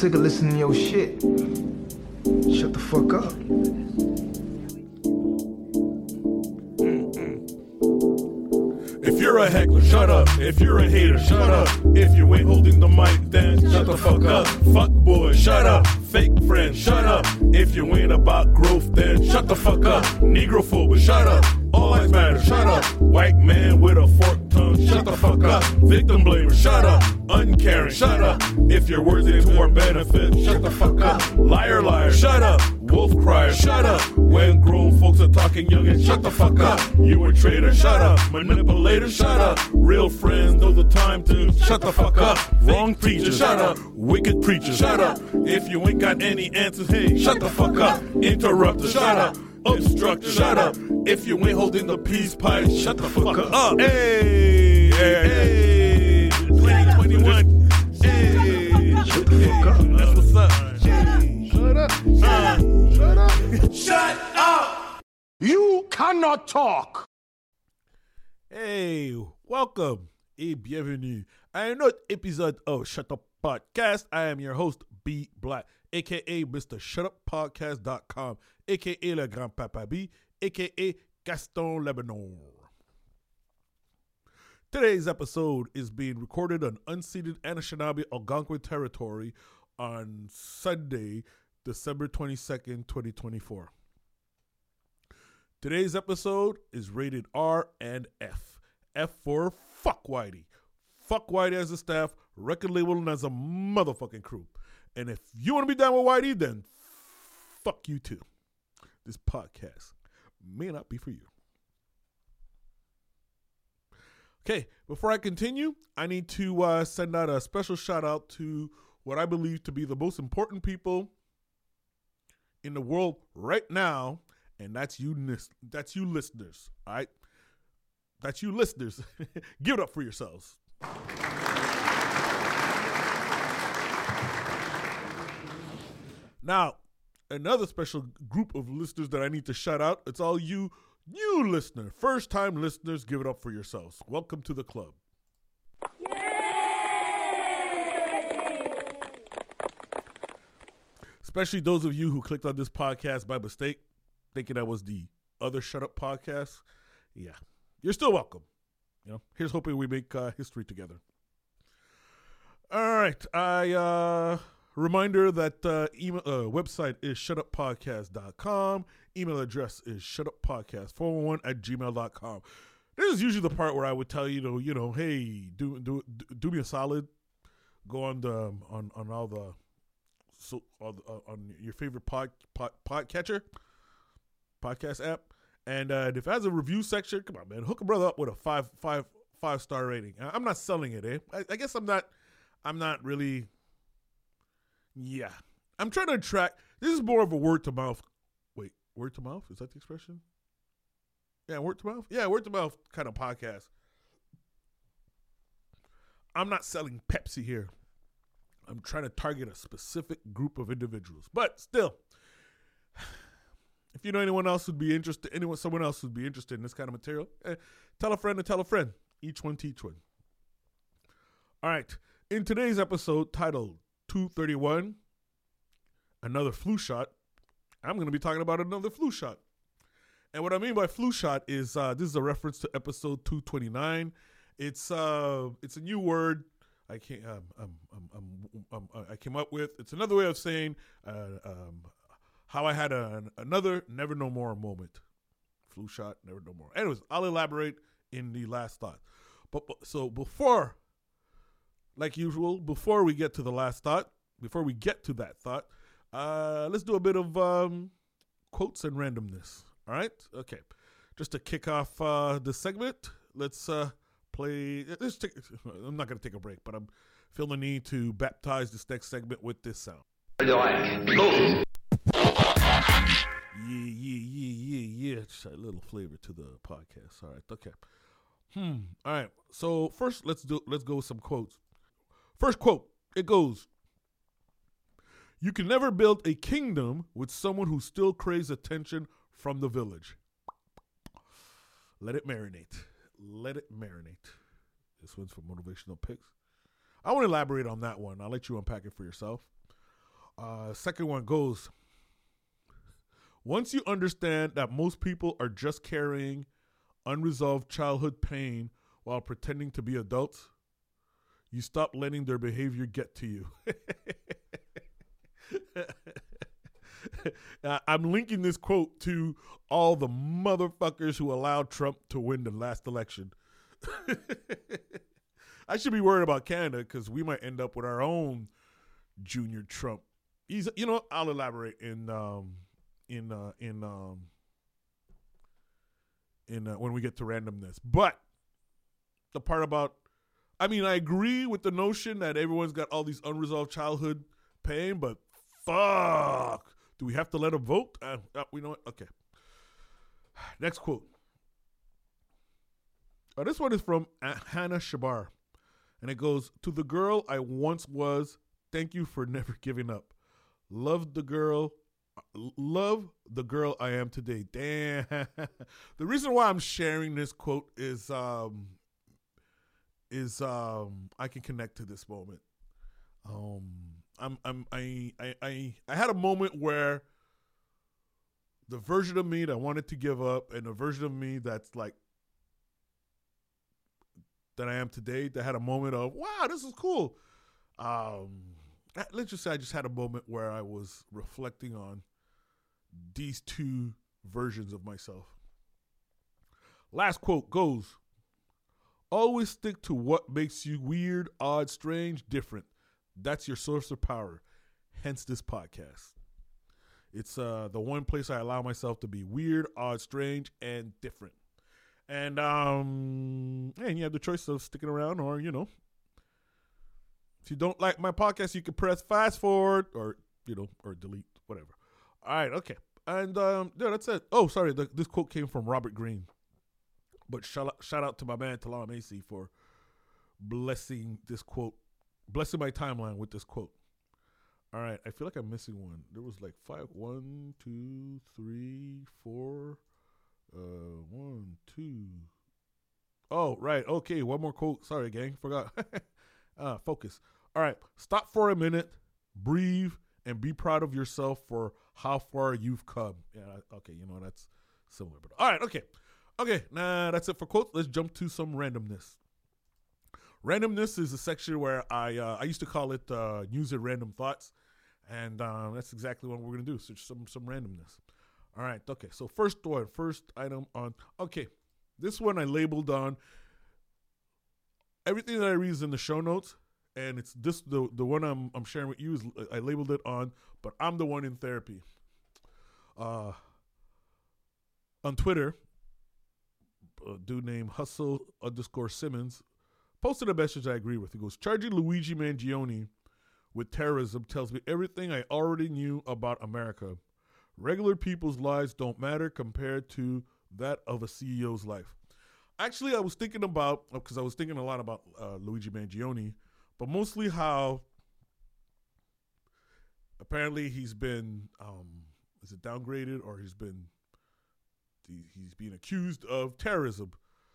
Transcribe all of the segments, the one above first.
sick of listening to your shit. Shut the fuck up. If you're a heckler, shut up. If you're a hater, shut up. If you ain't holding the mic, then shut the fuck up. Fuck boy, shut up. Fake friend, shut up. If you ain't about growth, then shut the fuck up. Negrophobe, shut up. All lives matter, shut up. White man with a forked tongue, shut the fuck up. Victim blamer, shut up. Uncaring, shut up. If your words ain't to our benefit, shut the fuck up. Liar, liar, shut up. Wolf crier, shut up. When grown folks are talking young and shut the fuck up. You a traitor, shut up. Manipulator, shut up. Real friends know the time to shut the fuck up. Wrong preacher, shut up. Wicked preacher, shut up. If you ain't got any answers, hey, shut the fuck up. Interrupter, shut up. Obstructor, shut up. If you ain't holding the peace pipe, shut the fuck up. Hey, hey, 2021. Hey, shut the fuck up. That's what's up. Hey, shut up. Shut up. Shut up. You cannot talk. Hey, welcome et bienvenue à un autre épisode of Shut Up Podcast. I am your host, B Black, a.k.a. Mr. ShutUpPodcast.com, a.k.a. Le Grand Papa B, a.k.a. Gaston Lebanon. Today's episode is being recorded on unceded Anishinaabe Algonquin territory on Sunday, December 22nd, 2024. Today's episode is rated R and F. F for Fuck Whitey. Fuck Whitey as a staff, record label and as a motherfucking crew. And if you want to be down with Whitey, then fuck you too. This podcast may not be for you. Okay, before I continue, I need to send out a special shout out to what I believe to be the most important people in the world right now, and that's you listeners, all right? That's you listeners. Give it up for yourselves. Now, another special group of listeners that I need to shout out, it's all you new listeners, first-time listeners, give it up for yourselves. Welcome to the club. Especially those of you who clicked on this podcast by mistake, thinking that was the other Shut Up podcast. Yeah, you're still welcome. You know, here's hoping we make history together. All right, reminder that email website is shutuppodcast.com. Email address is shutuppodcast411@gmail.com. This is usually the part where I would tell you, hey, do me a solid. Go on the on all the on your favorite podcatcher, podcast app, and if it has a review section, come on, man, hook a brother up with a five star rating. I'm not selling it, I guess I'm not really. Yeah, I'm trying to attract. This is more of a word to mouth. Wait, word to mouth? Is that the expression? Yeah, word to mouth. Yeah, word to mouth kind of podcast. I'm not selling Pepsi here. I'm trying to target a specific group of individuals, but still, if you know someone else who'd be interested in this kind of material, tell a friend to tell a friend. Each one teach one. All right, in today's episode titled 231, another flu shot, I'm going to be talking about another flu shot. And what I mean by flu shot is this is a reference to episode 229. It's a new word I came up with. It's another way of saying how I had another never no more moment. Flu shot, never no more. Anyways, I'll elaborate in the last thought. But so before, like usual, before we get to the last thought, before we get to that thought, let's do a bit of quotes and randomness. All right? Okay. Just to kick off the segment, let's play. I'm not going to take a break, but I'm feeling the need to baptize this next segment with this sound. Yeah. Just a little flavor to the podcast. All right. Okay. All right. So first, let's go with some quotes. First quote. It goes, "You can never build a kingdom with someone who still craves attention from the village." Let it marinate. Let it marinate. This one's for motivational picks. I won't elaborate on that one. I'll let you unpack it for yourself. Second one goes, once you understand that most people are just carrying unresolved childhood pain while pretending to be adults, you stop letting their behavior get to you. I'm linking this quote to all the motherfuckers who allowed Trump to win the last election. I should be worried about Canada because we might end up with our own Junior Trump. He's, I'll elaborate in when we get to randomness. But the part about, I agree with the notion that everyone's got all these unresolved childhood pain, but fuck, do we have to let them vote? We know it. Okay. Next quote. This one is from Hannah Shabar, and it goes, to the girl I once was, thank you for never giving up. Love the girl I am today. Damn. The reason why I'm sharing this quote is I can connect to this moment. I had a moment where the version of me that wanted to give up and the version of me that's like that I am today, that had a moment of, wow, this is cool. Let's just say I just had a moment where I was reflecting on these two versions of myself. Last quote goes, always stick to what makes you weird, odd, strange, different. That's your source of power. Hence this podcast. It's the one place I allow myself to be weird, odd, strange, and different. And you have the choice of sticking around or, if you don't like my podcast, you can press fast forward or delete, whatever. All right, okay. And that's it. Oh, sorry, this quote came from Robert Greene. But shout out to my man Talal Macy for blessing my timeline with this quote. All right, I feel like I'm missing one. There was like 5. 1, 2, 3, 4. 1, 2. Oh, right. Okay, one more quote. Sorry, gang. Forgot. Focus. All right. Stop for a minute, breathe, and be proud of yourself for how far you've come. Yeah, okay, that's similar. But all right, okay. Okay, that's it for quotes. Let's jump to some randomness. Randomness is a section where I used to call it news and random thoughts, and that's exactly what we're going to do, so some randomness. All right, okay, so first item on, okay, this one I labeled on, everything that I read is in the show notes, and it's this the one I'm sharing with you is I labeled it on, but I'm the one in therapy. On Twitter, a dude named Hustle_Simmons posted a message I agree with. He goes, charging Luigi Mangione with terrorism tells me everything I already knew about America. Regular people's lives don't matter compared to that of a CEO's life. Actually, I was thinking a lot about Luigi Mangione, but mostly how apparently he's been, is it downgraded or he's being accused of terrorism.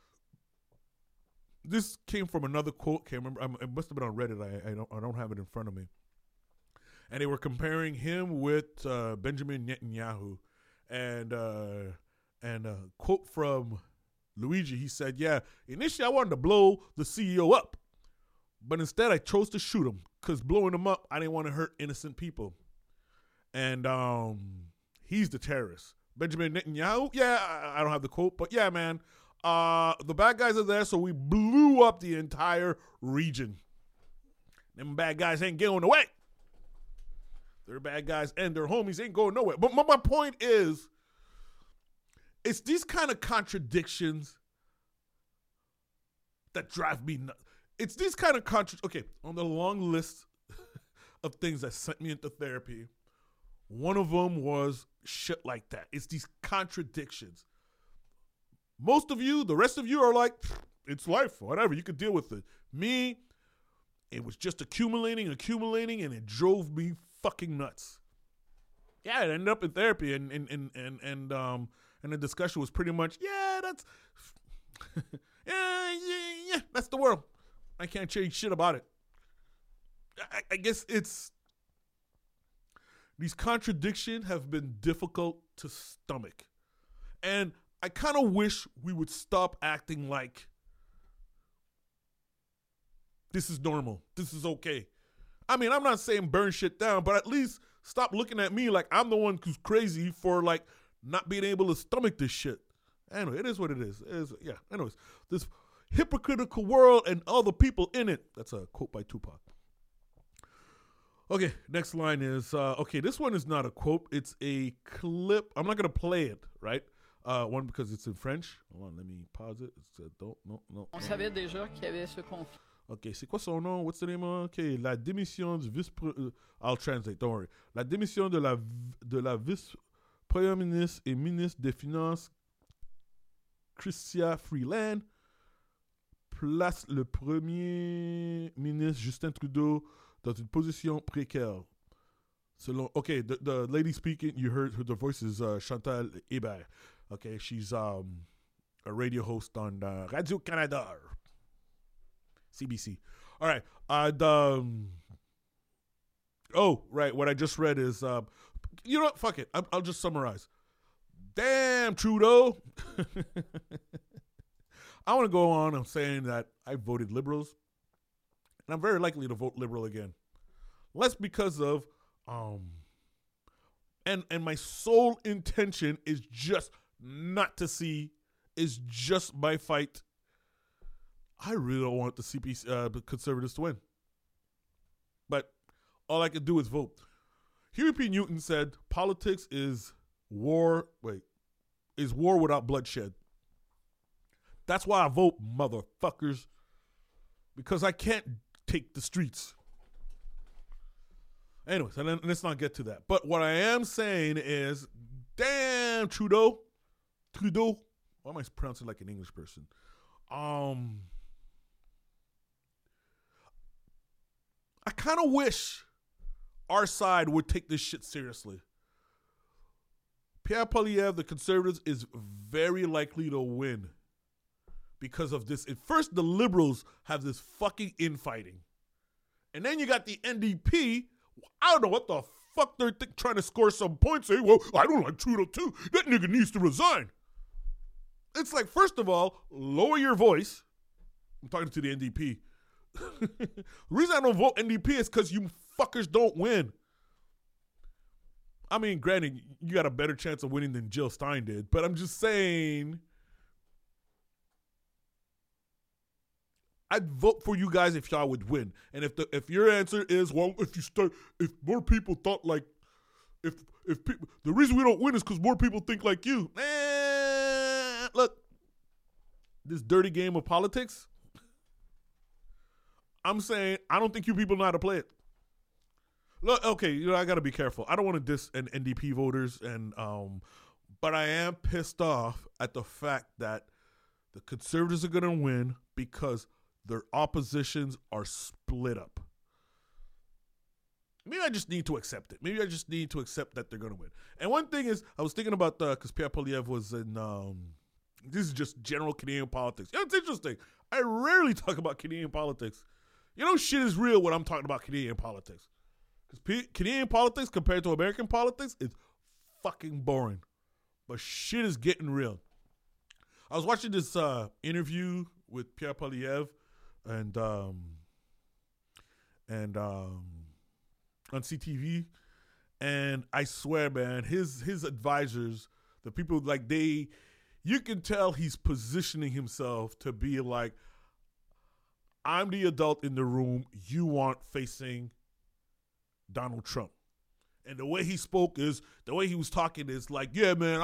This came from another quote. Can't remember. It must have been on Reddit. I don't have it in front of me. And they were comparing him with Benjamin Netanyahu, and a quote from Luigi. He said, "Yeah, initially I wanted to blow the CEO up, but instead I chose to shoot him because blowing him up, I didn't want to hurt innocent people." And he's the terrorist. Benjamin Netanyahu. Yeah, I don't have the quote, but yeah, man. The bad guys are there, so we blew up the entire region. Them bad guys ain't going away. Their bad guys and their homies ain't going nowhere. But my point is, it's these kind of contradictions that drive me nuts. It's these kind of okay, on the long list of things that sent me into therapy, one of them was shit like that. It's these contradictions. Most of you, the rest of you are like, it's life, whatever, you could deal with it. Me, it was just accumulating, and it drove me fucking nuts. Yeah, it ended up in therapy, and the discussion was pretty much, yeah, that's, yeah, that's the world. I can't change shit about it. I guess it's, these contradictions have been difficult to stomach. And I kind of wish we would stop acting like this is normal. This is okay. I mean, I'm not saying burn shit down, but at least stop looking at me like I'm the one who's crazy for like not being able to stomach this shit. Anyway, it is what it is. Anyways, this hypocritical world and all the people in it. That's a quote by Tupac. Okay, next line is, this one is not a quote. It's a clip. I'm not going to play it, right? One, because it's in French. Hold on, let me pause it. No. On savait déjà qu'il y avait ce conflit. Okay, c'est quoi son nom? What's the name? Okay, la démission du I'll translate, don't worry. La démission de la vice-première ministre et ministre des Finances, Chrystia Freeland, place le premier ministre Justin Trudeau dans une position précaire. Selon, the lady speaking, you heard the voice is Chantal Hébert. Okay, she's a radio host on Radio Canada. CBC. All right. What I just read is, you know what? Fuck it. I'll just summarize. Damn, Trudeau. I want to go on. I'm saying that I voted Liberals, and I'm very likely to vote Liberal again. Less because of, and my sole intention is just not to see, is just my fight. I really don't want the the Conservatives to win. But all I can do is vote. Huey P. Newton said, politics is war without bloodshed. That's why I vote, motherfuckers. Because I can't take the streets. Anyways, and then let's not get to that. But what I am saying is, damn, Trudeau. Why am I pronouncing like an English person? I kind of wish our side would take this shit seriously. Pierre Poilievre, the Conservatives, is very likely to win because of this. At first, the Liberals have this fucking infighting. And then you got the NDP. I don't know what the fuck they're trying to score some points. Say, well, I don't like Trudeau too. That nigga needs to resign. It's like, first of all, lower your voice. I'm talking to the NDP. The reason I don't vote NDP is because you fuckers don't win. I mean, granted, you got a better chance of winning than Jill Stein did, but I'm just saying, I'd vote for you guys if y'all would win. And if your answer is, well, if more people thought like, if people, the reason we don't win is because more people think like you. Look, this dirty game of politics. I'm saying I don't think you people know how to play it. Look, okay, I got to be careful. I don't want to diss NDP voters, but I am pissed off at the fact that the Conservatives are going to win because their oppositions are split up. Maybe I just need to accept it. Maybe I just need to accept that they're going to win. And one thing is, I was thinking about because Pierre Poilievre was in. This is just general Canadian politics. It's interesting. I rarely talk about Canadian politics. Shit is real when I'm talking about Canadian politics. Because Canadian politics compared to American politics is fucking boring. But shit is getting real. I was watching this interview with Pierre Poilievre and on CTV, and I swear, man, his advisors, the people you can tell he's positioning himself to be like, I'm the adult in the room you want facing Donald Trump. And the way he spoke is, the way he was talking is like, yeah, man,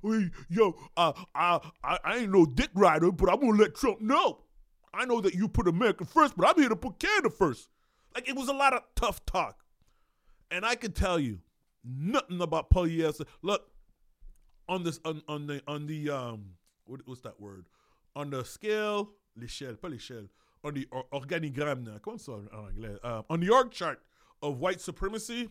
I ain't no dick rider, but I'm going to let Trump know. I know that you put America first, but I'm here to put Canada first. Like, it was a lot of tough talk. And I can tell you nothing about Poilievre. Look, on the what's that word? On the scale, l'échelle, pas l'échelle. On the organigramme, comment ça en anglais? On the org chart of white supremacy,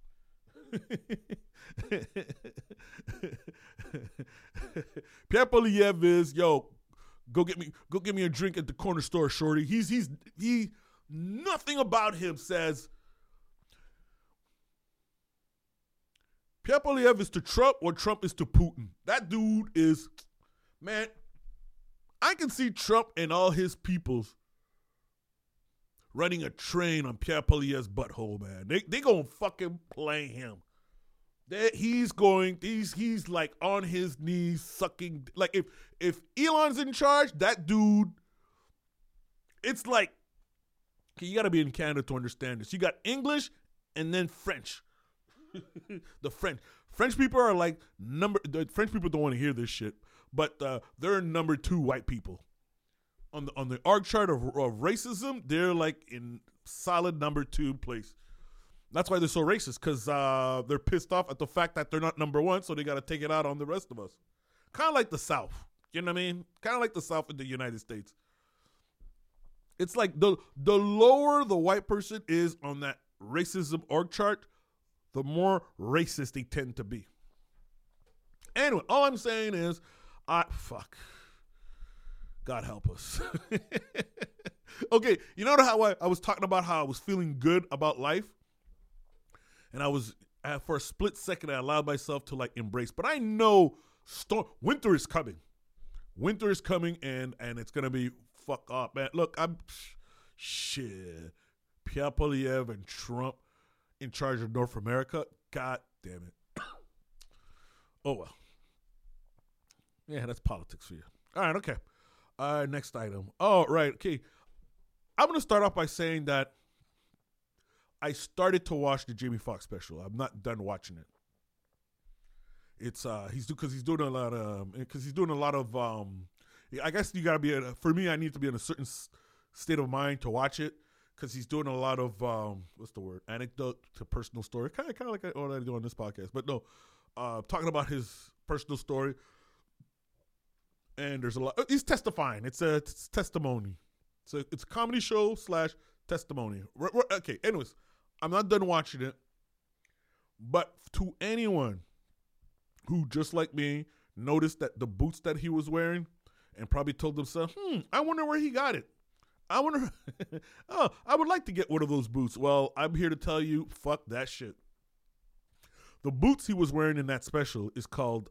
Pierre Poilievre is, go get me a drink at the corner store, shorty. He nothing about him says Pierre Poilievre is to Trump what Trump is to Putin. That dude is, man, I can see Trump and all his peoples running a train on Pierre Poilievre's butthole, man. They gonna fucking play him. He's like on his knees sucking. Like if Elon's in charge, that dude, it's like, okay, you gotta be in Canada to understand this. You got English and then French. The French people are like the French people don't want to hear this shit, but they're number 2 white people on the org chart of racism. They're like in solid number 2 place. That's why they're so racist, because they're pissed off at the fact that they're not number 1, so they got to take it out on the rest of us. Kind of like the South, you know what I mean? Kind of like the South in the United States. It's like the lower the white person is on that racism org chart, the more racist they tend to be. Anyway, all I'm saying is, fuck. God help us. Okay, you know how I was talking about how I was feeling good about life? And for a split second, I allowed myself to like embrace. But I know winter is coming. Winter is coming, and it's going to be fuck up, man. Look, shit. Pierre Poilievre and Trump in charge of North America. God damn it. Oh, well. Yeah, that's politics for you. All right, okay. Next item. Oh, right, okay. I'm going to start off by saying that I started to watch the Jamie Foxx special. I'm not done watching it. It's he's doing a lot of I guess you gotta be for me. I need to be in a certain state of mind to watch it, because he's doing a lot of what's the word, anecdote to personal story, kind of like what I do on this podcast. But no, talking about his personal story, and there's a lot. He's testifying. It's testimony. So it's a comedy show / testimony. Okay. Anyways, I'm not done watching it, but to anyone who, just like me, noticed that the boots that he was wearing and probably told themselves, I wonder where he got it. I wonder, I would like to get one of those boots. Well, I'm here to tell you, fuck that shit. The boots he was wearing in that special is called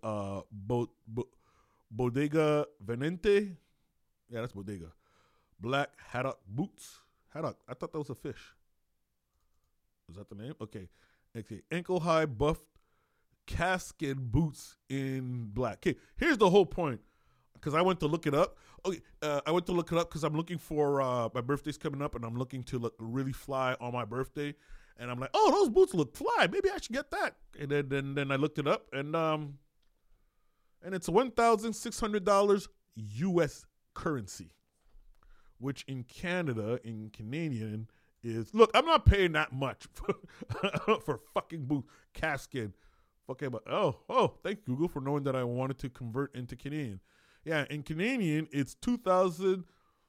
Bodega Venente. Yeah, that's Bodega. Black haddock boots. Haddock. I thought that was a fish. Was that the name? Okay. Ankle-high buffed calfskin boots in black. Okay, here's the whole point, because I went to look it up. Okay, I went to look it up because I'm looking for my birthday's coming up, and I'm looking to look really fly on my birthday. And I'm like, oh, those boots look fly. Maybe I should get that. And then I looked it up, and it's $1,600 U.S. currency, which in Canada, in Canadian, is, look, I'm not paying that much for fucking boot calfskin. Okay, but thank Google for knowing that I wanted to convert into Canadian. Yeah, in Canadian, it's $2,297.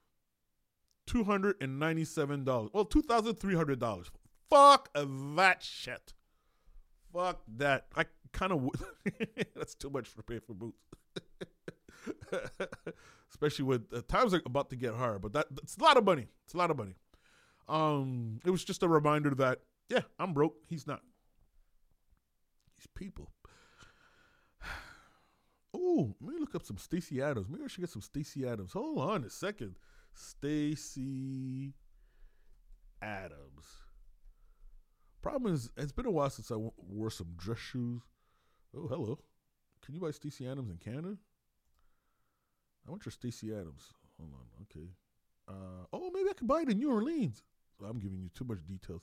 Well, $2,300. Fuck that shit. Fuck that. I kind of would. That's too much to pay for boots. Especially with times are about to get hard. But that's a lot of money. It's a lot of money. It was just a reminder that, yeah, I'm broke. He's not. These people. Oh, let me look up some Stacey Adams. Maybe I should get some Stacey Adams. Hold on a second. Stacey Adams. Problem is, it's been a while since I wore some dress shoes. Oh, hello. Can you buy Stacey Adams in Canada? I want your Stacey Adams. Hold on. Okay. Maybe I could buy it in New Orleans. I'm giving you too much details.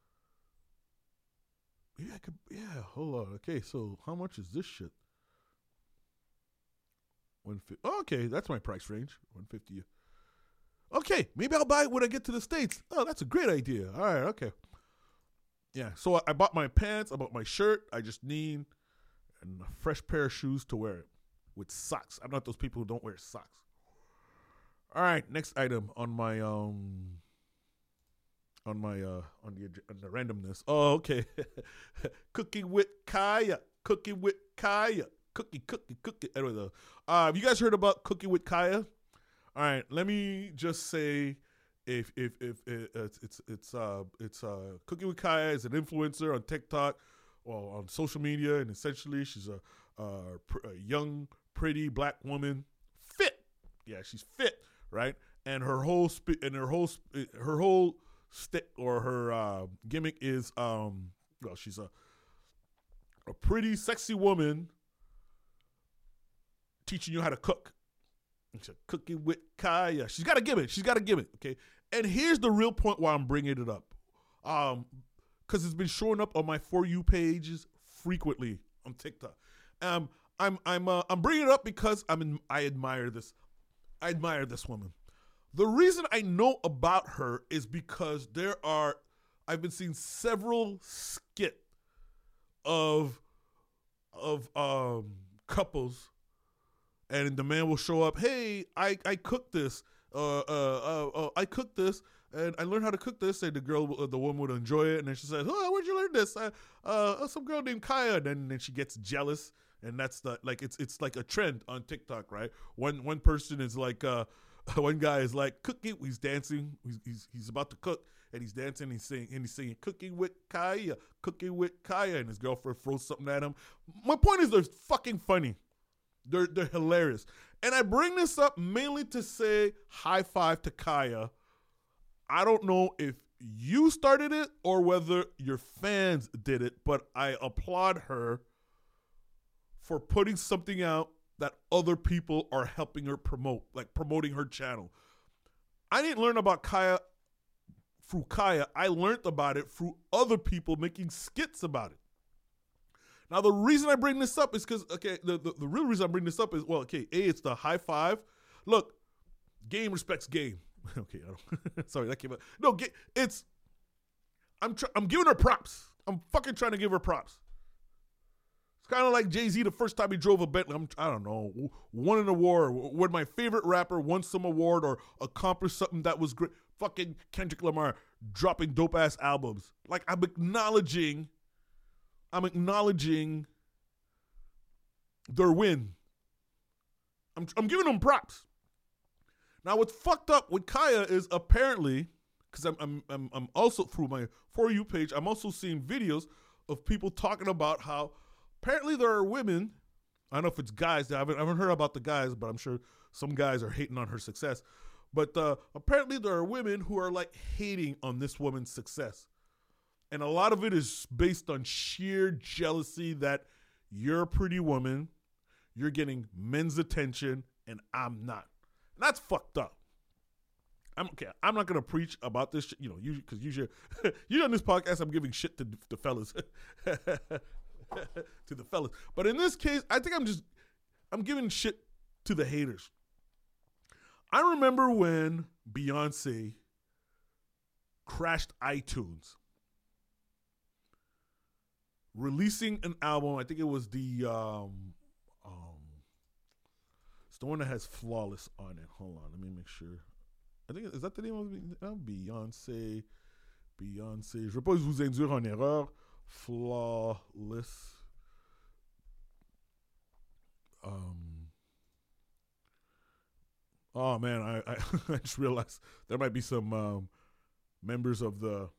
Maybe I could. Yeah, hold on. Okay, so how much is this shit? 150. Okay, that's my price range. 150. Okay, maybe I'll buy it when I get to the States. Oh, that's a great idea. All right, okay. Yeah, so I bought my pants, I bought my shirt. I just need a fresh pair of shoes to wear it with socks. I'm not those people who don't wear socks. All right, next item on my on the randomness. Oh, okay. Cooking with Kaya. Cooking with Kaya. Cookie. Anyway, have you guys heard about Cooking with Kaya? All right, let me just say, if it's Cooking with Kaya is an influencer on TikTok on social media, and essentially she's a young, pretty black woman, fit. Yeah, she's fit, right? And her whole stick or her gimmick is she's a pretty sexy woman teaching you how to cook. It's a Cooking with Kaya. She's got a gimmick. Okay. And here's the real point why I'm bringing it up. Because it's been showing up on my For You pages frequently on TikTok. I'm bringing it up because I admire this. I admire this woman. The reason I know about her is because I've been seeing several skits of couples, and the man will show up. Hey, I cooked this. I cooked this, and I learned how to cook this. And the woman would enjoy it, and then she says, "Oh, where'd you learn this?" Some girl named Kaya. And then she gets jealous, and that's it's like a trend on TikTok, right? One person is like, one guy is like cooking. He's dancing. He's about to cook, and he's dancing. He's singing "Cooking with Kaya," and his girlfriend throws something at him. My point is, they're fucking funny. They're hilarious. And I bring this up mainly to say high five to Kaya. I don't know if you started it or whether your fans did it, but I applaud her for putting something out that other people are helping her promote, like promoting her channel. I didn't learn about Kaya through Kaya. I learned about it through other people making skits about it. Now, the reason I bring this up is because, the real reason I bring this up is, it's the high five. Look, game respects game. Okay, sorry, that came out. No, I'm giving her props. I'm fucking trying to give her props. It's kind of like Jay-Z the first time he drove a Bentley. I don't know, won an award. When my favorite rapper won some award or accomplished something that was great. Fucking Kendrick Lamar dropping dope-ass albums. Like, I'm acknowledging their win. I'm giving them props. Now, what's fucked up with Kaya is apparently, because I'm also through my For You page, I'm also seeing videos of people talking about how apparently there are women. I don't know if it's guys. I haven't heard about the guys, but I'm sure some guys are hating on her success. But apparently there are women who are like hating on this woman's success. And a lot of it is based on sheer jealousy that you're a pretty woman, you're getting men's attention, and I'm not. And that's fucked up. I'm not gonna preach about this shit, because usually on this podcast I'm giving shit to the fellas, to the fellas. But in this case, I think I'm giving shit to the haters. I remember when Beyonce crashed iTunes, releasing an album. I think it was it's the one that has Flawless on it. Hold on, let me make sure. I think, is that the name of Beyonce? Beyonce. Je veux pas vous induire en erreur. Flawless. Oh man, I just realized there might be some members of the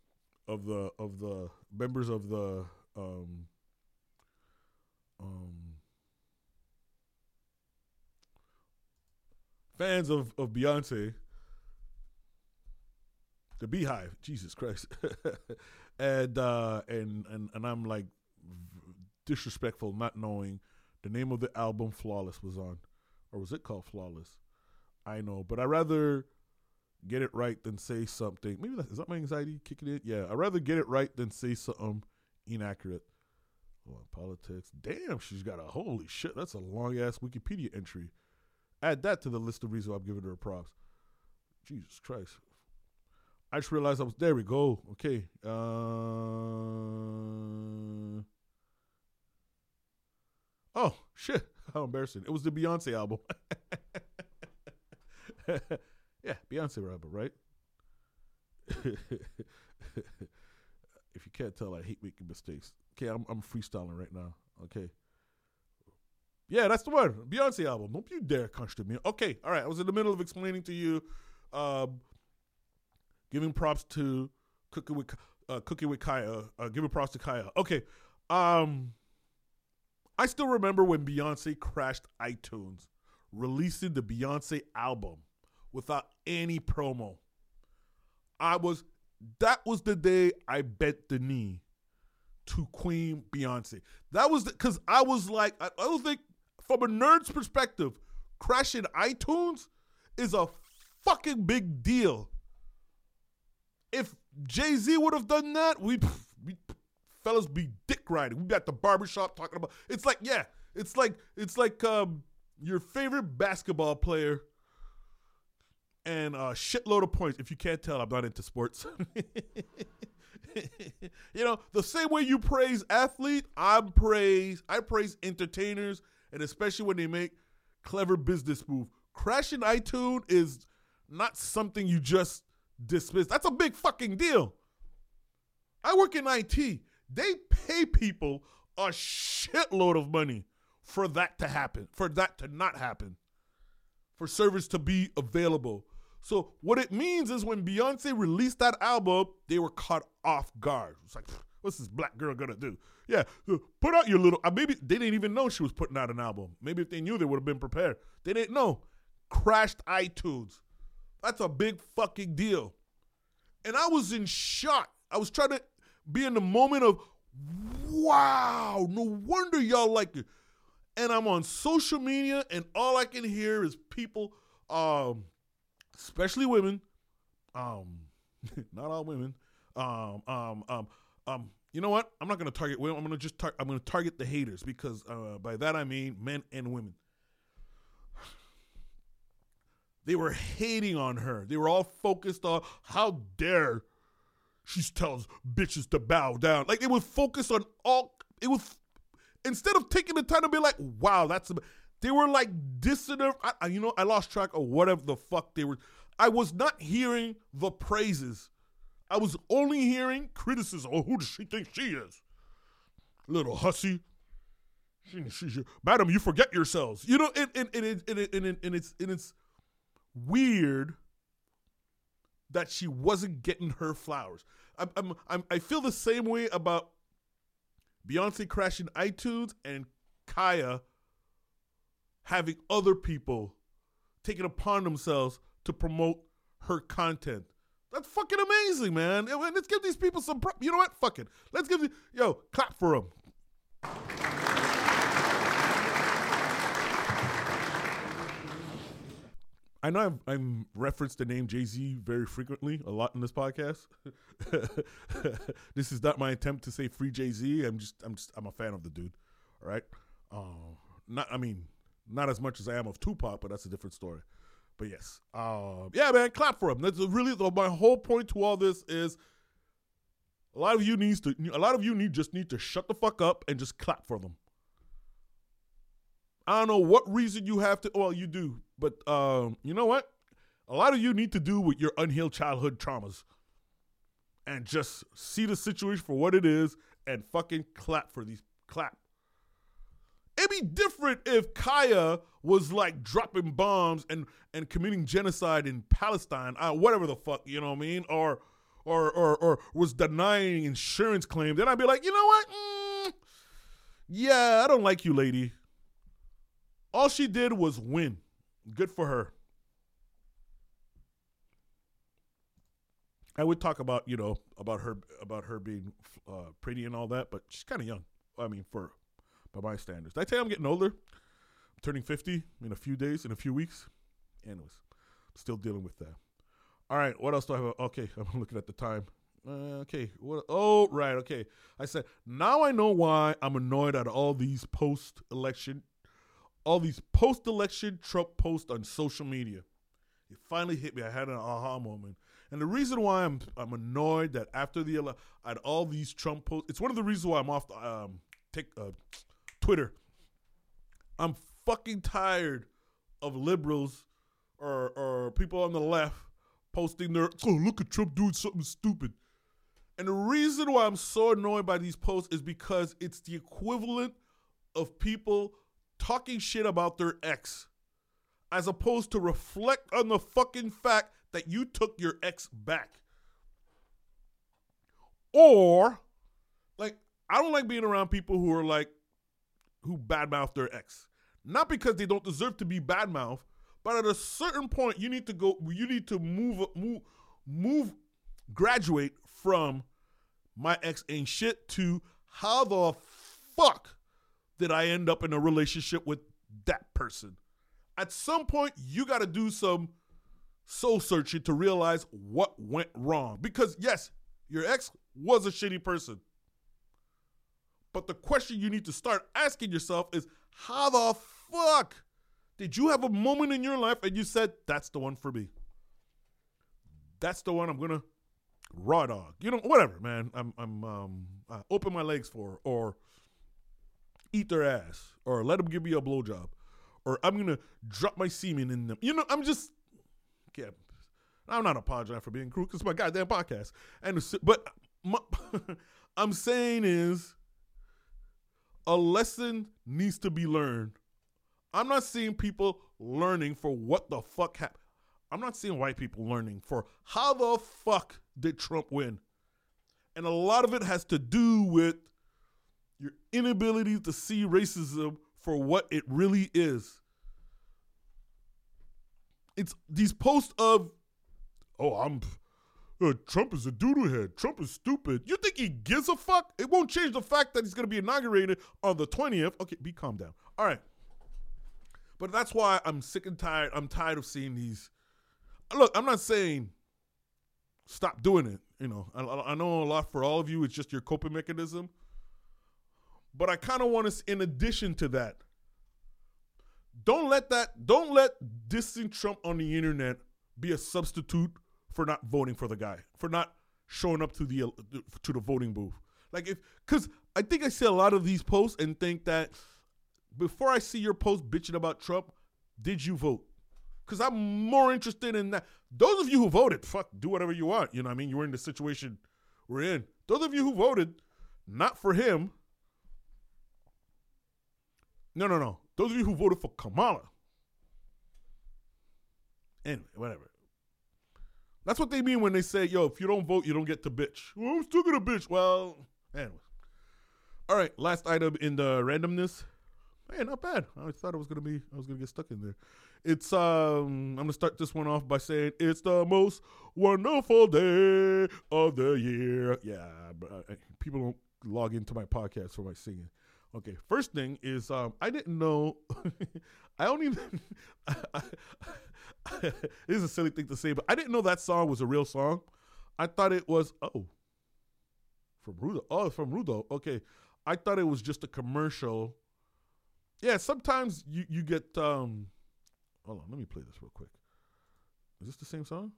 fans of Beyonce, the Beehive, Jesus Christ, and I'm like disrespectful not knowing the name of the album Flawless was on, or was it called Flawless? I know, but I'd rather get it right than say something. Maybe is that my anxiety kicking in? Yeah, I'd rather get it right than say something inaccurate. Hold on, politics. Damn, she's got a holy shit. That's a long ass Wikipedia entry. Add that to the list of reasons I'm giving her props. Jesus Christ. I just realized there we go. Okay. Oh, shit. How embarrassing. It was the Beyonce album. Yeah, Beyonce album, right? If you can't tell, I hate making mistakes. Okay, I'm freestyling right now. Okay. Yeah, that's the one. Beyonce album. Don't you dare crunch to me. Okay, all right. I was in the middle of explaining to you, giving props to Cooking with Kaya. Giving props to Kaya. Okay, I still remember when Beyonce crashed iTunes, releasing the Beyonce album without any promo. That was the day I bent the knee to Queen Beyonce. That was because I was like, I don't think from a nerd's perspective, crashing iTunes is a fucking big deal. If Jay-Z would have done that, we fellas be dick riding. We'd be at the barbershop talking about, it's like your favorite basketball player and a shitload of points. If you can't tell, I'm not into sports. You know, the same way you praise athlete, I praise entertainers, and especially when they make clever business move. Crashing iTunes is not something you just dismiss. That's a big fucking deal. I work in IT. They pay people a shitload of money for that to happen, for that to not happen, for service to be available. So what it means is when Beyonce released that album, they were caught off guard. It's like, what's this black girl gonna do? Yeah, put out your little, maybe they didn't even know she was putting out an album. Maybe if they knew, they would have been prepared. They didn't know. Crashed iTunes. That's a big fucking deal. And I was in shock. I was trying to be in the moment of, wow, no wonder y'all like it. And I'm on social media, and all I can hear is people, especially women, not all women. You know what? I'm not gonna target women. I'm gonna target the haters, because by that I mean men and women. They were hating on her. They were all focused on how dare she tells bitches to bow down. Like, they were focused on all. It was, instead of taking the time to be like, wow, they were like dissonant. I lost track of whatever the fuck they were. I was not hearing the praises. I was only hearing criticism. Oh, who does she think she is? Little hussy. Madam, you forget yourselves. You know, and it's weird that she wasn't getting her flowers. I feel the same way about Beyonce crashing iTunes and Kaya having other people taking upon themselves to promote her content. That's fucking amazing, man. Let's give these people some you know what? Fuck it. Let's give clap for them. I know I've referenced the name Jay-Z very frequently, a lot in this podcast. This is not my attempt to say free Jay-Z. I'm a fan of the dude. All right. Not as much as I am of Tupac, but that's a different story. But yes. Yeah, man, clap for him. That's really my whole point to all this is a lot of you need to shut the fuck up and just clap for them. I don't know what reason you have to. Well, you do, but you know what? A lot of you need to do with your unhealed childhood traumas, and just see the situation for what it is, and fucking clap for these. Clap. It'd be different if Kaya was like dropping bombs and committing genocide in Palestine, whatever the fuck, you know what I mean, or was denying insurance claims. Then I'd be like, you know what? Yeah, I don't like you, lady. All she did was win. Good for her. I would talk about, about her being pretty and all that, but she's kind of young. I mean, by my standards. Did I tell you I'm getting older? I'm turning 50 in a few days, in a few weeks. Anyways, still dealing with that. All right, what else do I have? Okay, I'm looking at the time. Okay. Right. Okay. I said, now I know why I'm annoyed at all these post-election Trump posts on social media. It finally hit me. I had an aha moment. And the reason why I'm annoyed that after at all these Trump posts, it's one of the reasons why I'm off Twitter. I'm fucking tired of liberals or people on the left posting look at Trump doing something stupid. And the reason why I'm so annoyed by these posts is because it's the equivalent of people talking shit about their ex, as opposed to reflect on the fucking fact that you took your ex back. Or, like, I don't like being around people who are like, who badmouth their ex. Not because they don't deserve to be badmouth, but at a certain point, you need to graduate from my ex ain't shit to how the fuck did I end up in a relationship with that person? At some point, you got to do some soul searching to realize what went wrong. Because yes, your ex was a shitty person. But the question you need to start asking yourself is, how the fuck did you have a moment in your life and you said, that's the one for me? That's the one I'm going to raw dog. You know, whatever, man. I open my legs for, or eat their ass, or let them give me a blowjob, or I'm going to drop my semen in them. You know, I'm not apologizing for being cruel because it's my goddamn podcast. But I'm saying is, a lesson needs to be learned. I'm not seeing people learning for what the fuck happened. I'm not seeing white people learning for how the fuck did Trump win. And a lot of it has to do with your inability to see racism for what it really is. It's these posts of, Trump is a doodle head. Trump is stupid. You think he gives a fuck? It won't change the fact that he's going to be inaugurated on the 20th. Okay, calm down. All right. But that's why I'm sick and tired. I'm tired of seeing these. Look, I'm not saying stop doing it. You know, I know a lot for all of you. It's just your coping mechanism. But I kind of want to, in addition to that, don't let dissing Trump on the internet be a substitute for not voting for the guy, for not showing up to the voting booth. Because I think I see a lot of these posts and think that before I see your post bitching about Trump, did you vote? Because I'm more interested in that. Those of you who voted, fuck, do whatever you want. You know what I mean? You're in the situation we're in. Those of you who voted not for him. No. Those of you who voted for Kamala. Anyway, whatever. That's what they mean when they say, yo, if you don't vote, you don't get to bitch. Well, I'm still going to bitch. Well, anyway. All right, last item in the randomness. Hey, not bad. I thought I was going to get stuck in there. It's, I'm going to start this one off by saying, it's the most wonderful day of the year. Yeah, people don't log into my podcast for my singing. Okay, first thing is, I didn't know, I don't even, this is a silly thing to say, but I didn't know that song was a real song. I thought it was, from Rudo. Oh, it's from Rudo. Okay, I thought it was just a commercial. Yeah, sometimes you get, hold on, let me play this real quick. Is this the same song?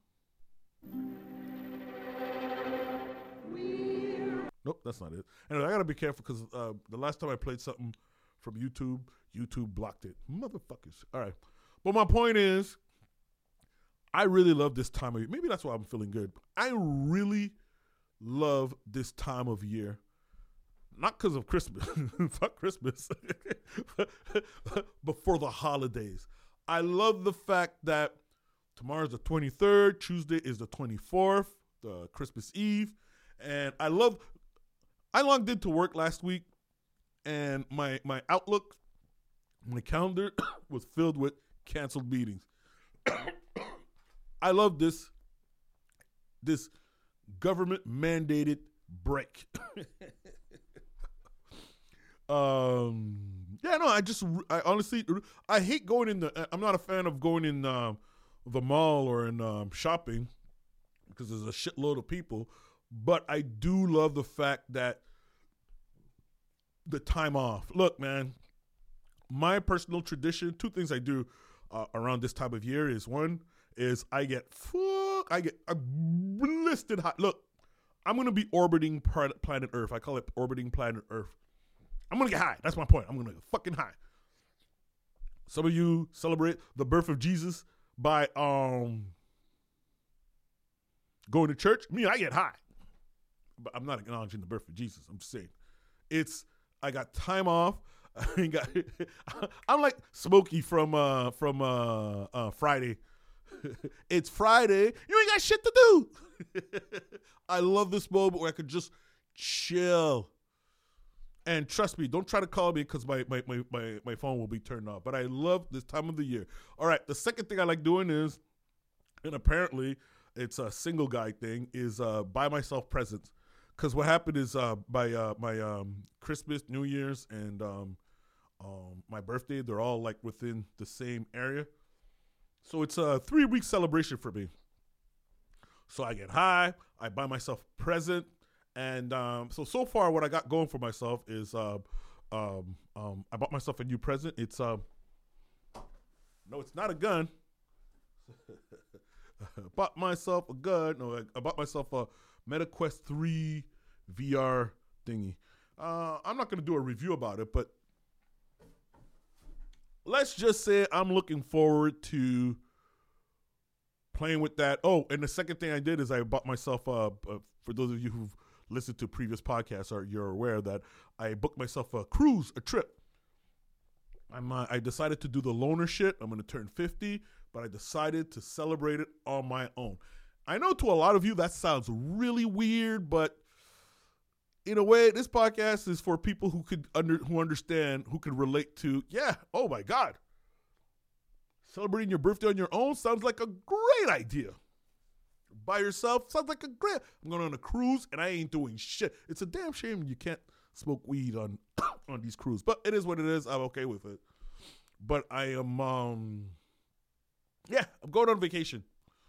Nope, that's not it. Anyway, I gotta be careful because the last time I played something from YouTube blocked it. Motherfuckers. All right. But my point is, I really love this time of year. Maybe that's why I'm feeling good. I really love this time of year. Not because of Christmas. Fuck Christmas. But for the holidays. I love the fact that tomorrow's the 23rd. Tuesday is the 24th, the Christmas Eve. And I logged into work last week, and my Outlook, my calendar was filled with canceled meetings. I love this government mandated break. I honestly, I hate going in I'm not a fan of going in the mall or in shopping because there's a shitload of people. But I do love the fact that the time off. Look, man, my personal tradition, two things I do around this time of year is, one is I get blistered hot. Look, I'm going to be orbiting planet Earth. I call it orbiting planet Earth. I'm going to get high. That's my point. I'm going to get fucking high. Some of you celebrate the birth of Jesus by going to church. Me, I get high. But I'm not acknowledging the birth of Jesus. I'm just saying, I got time off. I'm like Smokey from Friday. It's Friday. You ain't got shit to do. I love this moment where I could just chill. And trust me, don't try to call me because my phone will be turned off. But I love this time of the year. All right, the second thing I like doing is, and apparently it's a single guy thing, is buy myself presents. Because what happened is my Christmas, New Year's, and my birthday, they're all like within the same area. So it's a 3-week celebration for me. So I get high, I buy myself a present, and so far what I got going for myself is I bought myself a new present. It's no, it's not a gun. Bought myself a gun. No, I bought myself a MetaQuest 3 VR thingy. I'm not gonna do a review about it, but let's just say I'm looking forward to playing with that. Oh, and the second thing I did is I bought myself, for those of you who've listened to previous podcasts, or you're aware that I booked myself a cruise, a trip. I decided to do the loner shit. I'm going to turn 50, but I decided to celebrate it on my own. I know to a lot of you that sounds really weird, but in a way, this podcast is for people who who understand, who can relate to, yeah, oh my God. Celebrating your birthday on your own sounds like a great idea. By yourself sounds like a great. I'm going on a cruise and I ain't doing shit. It's a damn shame you can't smoke weed on on these cruises, but it is what it is. I'm okay with it. But I am, I'm going on vacation.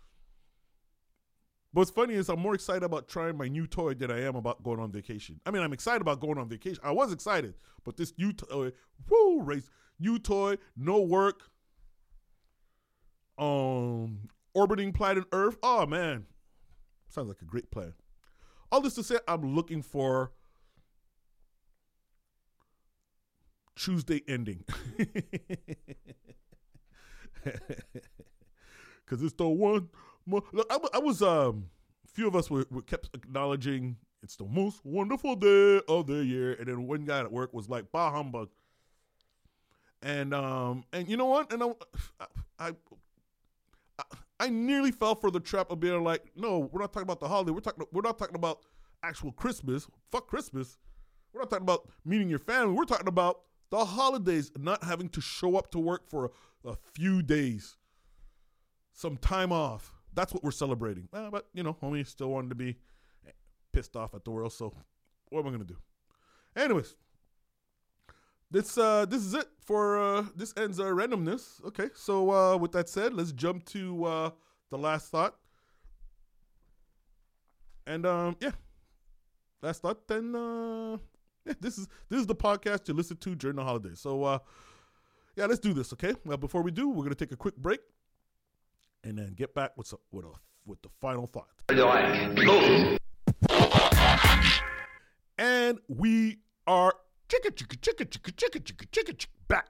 But what's funny is I'm more excited about trying my new toy than I am about going on vacation. I mean, I'm excited about going on vacation. I was excited, but this new toy, new toy, no work. Orbiting planet Earth. Oh man, sounds like a great plan. All this to say, I'm looking for Tuesday ending, because it's the one. Look, I was a few of us were kept acknowledging it's the most wonderful day of the year, and then one guy at work was like, "Bah humbug." And you know what? And I nearly fell for the trap of being like, no, we're not talking about the holiday. We're not talking about actual Christmas. Fuck Christmas. We're not talking about meeting your family. We're talking about the holidays, not having to show up to work for a few days, some time off. That's what we're celebrating. But you know, homie still wanted to be pissed off at the world. So what am I gonna do? Anyways. This is it for this ends our randomness. Okay, so with that said, let's jump to the last thought. And last thought. Then this is the podcast you listen to during the holidays. So let's do this. Okay. Well, before we do, we're gonna take a quick break, and then get back with the final thought. And we are. Back.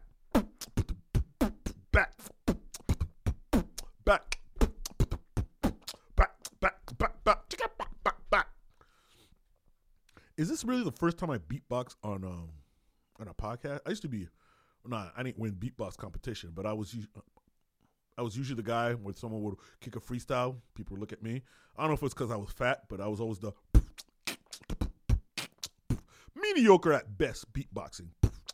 Is this really the first time I beatbox on a podcast? I used to be, I didn't win beatbox competition, but I was usually the guy when someone would kick a freestyle, people would look at me. I don't know if it's because I was fat, but I was always the mediocre at best beatboxing.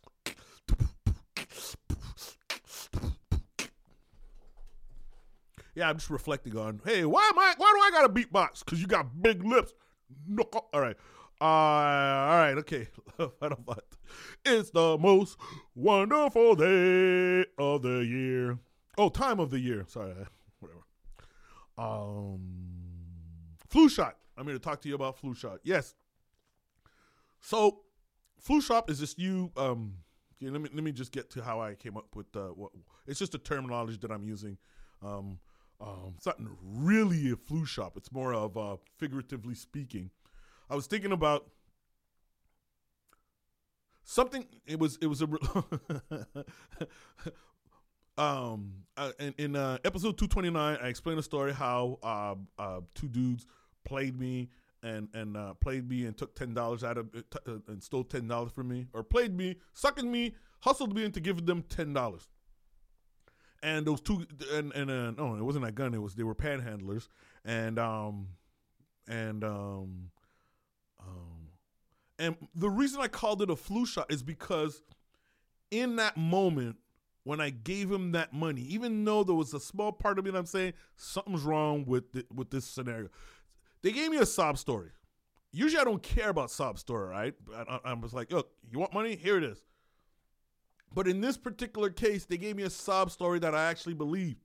Yeah, I'm just reflecting on, hey, why do I got a beatbox? Because you got big lips. No. All right. Okay. Final thought. It's the most wonderful day of the year. Oh, time of the year. Sorry. Whatever. Flu shot. I'm here to talk to you about flu shot. Yes. So, flu shot is just you. Let me just get to how I came up with it's just a terminology that I'm using. It's not really a flu shop. It's more of figuratively speaking. I was thinking about something. It was a in episode 229. I explained a story how two dudes played me and took $10 out of it and stole $10 from me, or played me, sucking me, hustled me into giving them $10. And those two, no, it wasn't a gun. They were panhandlers, and And the reason I called it a flu shot is because in that moment, when I gave him that money, even though there was a small part of me that I'm saying something's wrong with this scenario, they gave me a sob story. Usually I don't care about sob story, right? I was like, look, you want money? Here it is. But in this particular case, they gave me a sob story that I actually believed.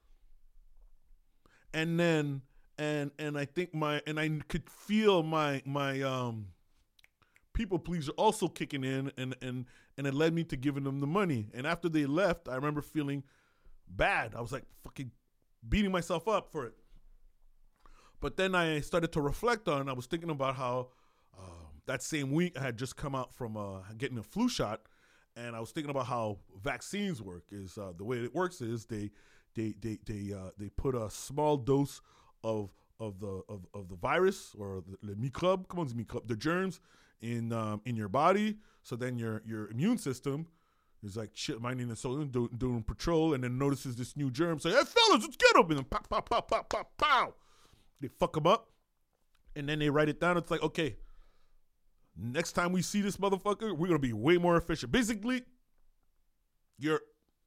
And then, and I think I could feel my people pleaser also kicking in, and it led me to giving them the money. And after they left, I remember feeling bad. I was like fucking beating myself up for it. But then I started to reflect on, I was thinking about how that same week I had just come out from getting a flu shot, and I was thinking about how vaccines work. Is the way it works is they put a small dose of the virus or the microbe, the germs in your body, so then your immune system is like shit minding and so doing patrol, and then notices this new germ, say, "Hey fellas, let's get him!" And then pow pow pow pow pow pow. They fuck them up, and then they write it down. It's like, okay, next time we see this motherfucker, we're gonna be way more efficient. Basically, your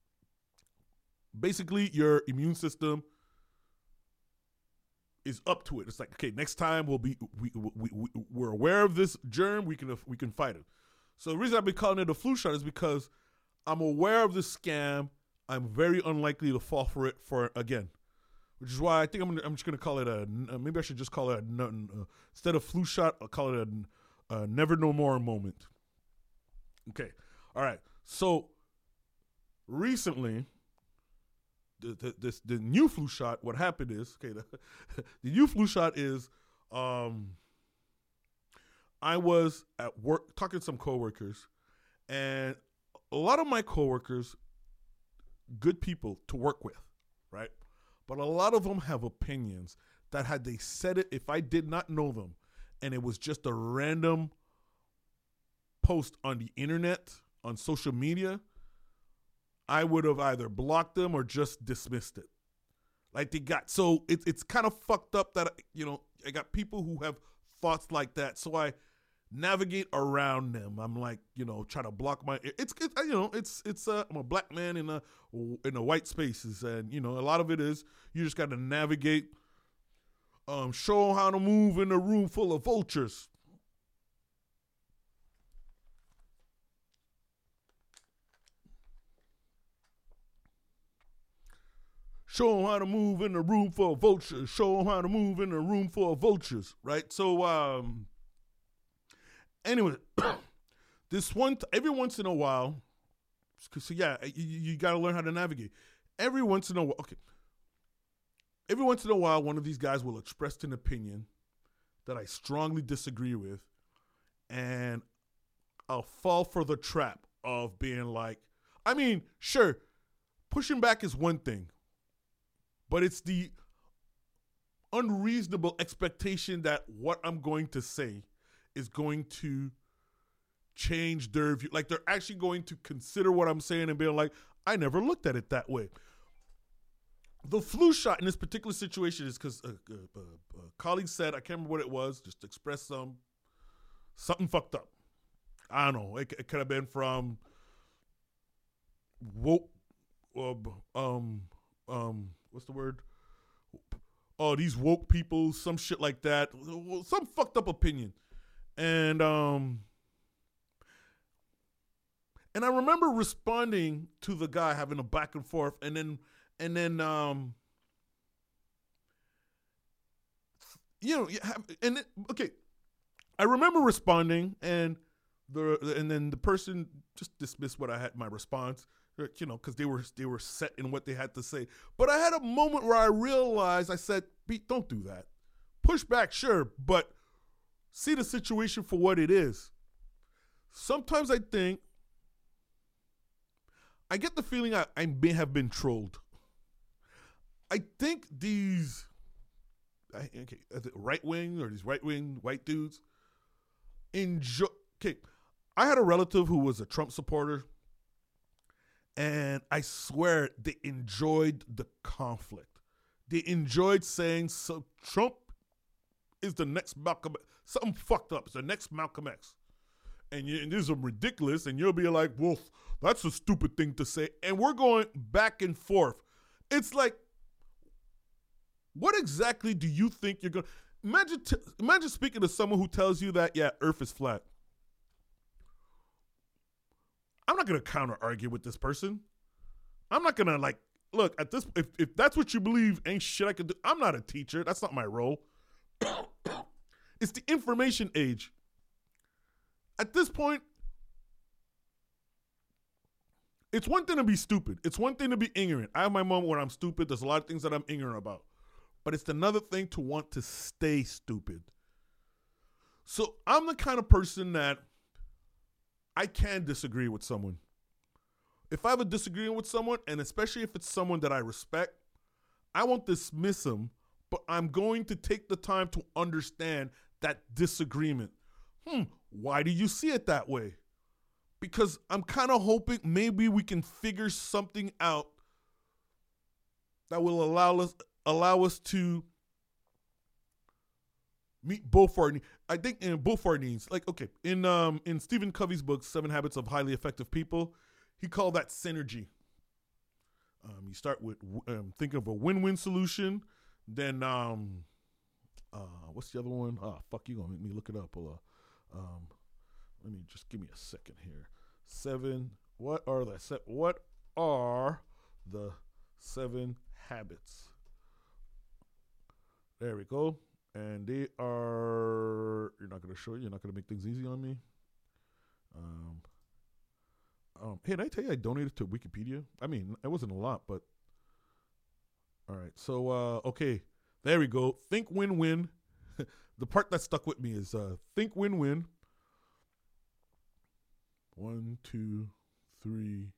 immune system is up to it. It's like, okay, next time we're aware of this germ, we can fight it. So the reason I've been calling it a flu shot is because I'm aware of this scam. I'm very unlikely to fall for it again. Which is why I think I'm just gonna call it maybe I should just call it instead of flu shot, I'll call it a never no more moment. Okay, all right. So recently, the new flu shot. What happened is, okay, the new flu shot is, I was at work talking to some coworkers, and a lot of my coworkers, good people to work with, right? But a lot of them have opinions that had they said it, if I did not know them, and it was just a random post on the internet, on social media, I would have either blocked them or just dismissed it. Like so it's kind of fucked up that, I got people who have thoughts like that. So I navigate around them. I'm like, try to block my, I'm a black man in a white spaces. And, a lot of it is, you just got to navigate, show how to move in a room full of vultures. Show them how to move in a room full of vultures. Show them how to move in a room full of vultures, right? So, anyway, every once in a while, so yeah, you got to learn how to navigate. Every once in a while, one of these guys will express an opinion that I strongly disagree with, and I'll fall for the trap of being like, sure, pushing back is one thing, but it's the unreasonable expectation that what I'm going to say is going to change their view. Like, they're actually going to consider what I'm saying and be like, I never looked at it that way. The flu shot in this particular situation is because a colleague said, I can't remember what it was, just expressed something fucked up. I don't know. It could have been from woke, what's the word? Oh, these woke people, some shit like that. Some fucked up opinion. And I remember responding to the guy, having a back and forth, and then okay, I remember responding, and then the person just dismissed what I had, my response, because they were set in what they had to say. But I had a moment where I realized, I said, Pete, don't do that. Push back, sure, but see the situation for what it is. Sometimes I think, I get the feeling I may have been trolled. I think these right-wing or these right-wing white dudes enjoy. Okay, I had a relative who was a Trump supporter, and I swear they enjoyed the conflict. They enjoyed saying, so Trump is the next Malcolm X. Something fucked up. It's the next Malcolm X. and these are ridiculous, and you'll be like, well, that's a stupid thing to say. And we're going back and forth. It's like, what exactly do you think you're going to... Imagine speaking to someone who tells you that, yeah, Earth is flat. I'm not going to counter-argue with this person. I'm not going to, like, look, at this, if that's what you believe, ain't shit I can do. I'm not a teacher. That's not my role. It's the information age. At this point, it's one thing to be stupid. It's one thing to be ignorant. I have my moment where I'm stupid. There's a lot of things that I'm ignorant about. But it's another thing to want to stay stupid. So I'm the kind of person that I can disagree with someone. If I have a disagreement with someone, and especially if it's someone that I respect, I won't dismiss them, but I'm going to take the time to understand that disagreement. Why do you see it that way? Because I'm kind of hoping maybe we can figure something out that will allow us to meet both our needs. I think in both our needs. Like, okay, in Stephen Covey's book, 7 Habits of Highly Effective People, he called that synergy. You start with thinking of a win-win solution. Then, what's the other one? Fuck, you gonna make me look it up. Hold on. Let me just give me a second here. 7. What are the 7 habits? There we go. And they are. You're not gonna show it. You're not gonna make things easy on me. Hey, did I tell you I donated to Wikipedia? I mean, it wasn't a lot, but all right. So, okay, there we go. Think win-win. The part that stuck with me is think win-win. 1, 2, 3,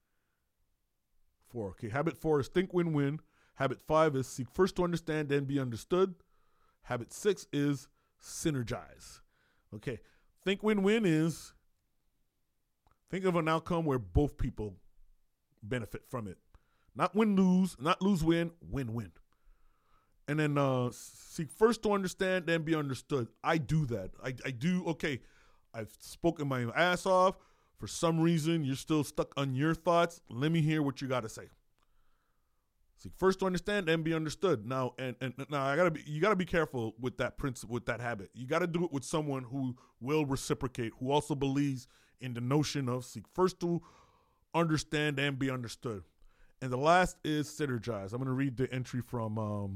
4. Okay, habit 4 is think win-win. Habit 5 is seek first to understand, then be understood. Habit 6 is synergize. Okay, think win-win is think of an outcome where both people benefit from it. Not win-lose, not lose-win, win-win. And then seek first to understand, then be understood. I do that. I do, okay, I've spoken my ass off. For some reason, you're still stuck on your thoughts. Let me hear what you got to say. Seek first to understand, then be understood. Now, and now you gotta be careful with that principle, with that habit. You gotta do it with someone who will reciprocate, who also believes in the notion of seek first to understand and be understood. And the last is synergize. I'm gonna read the entry from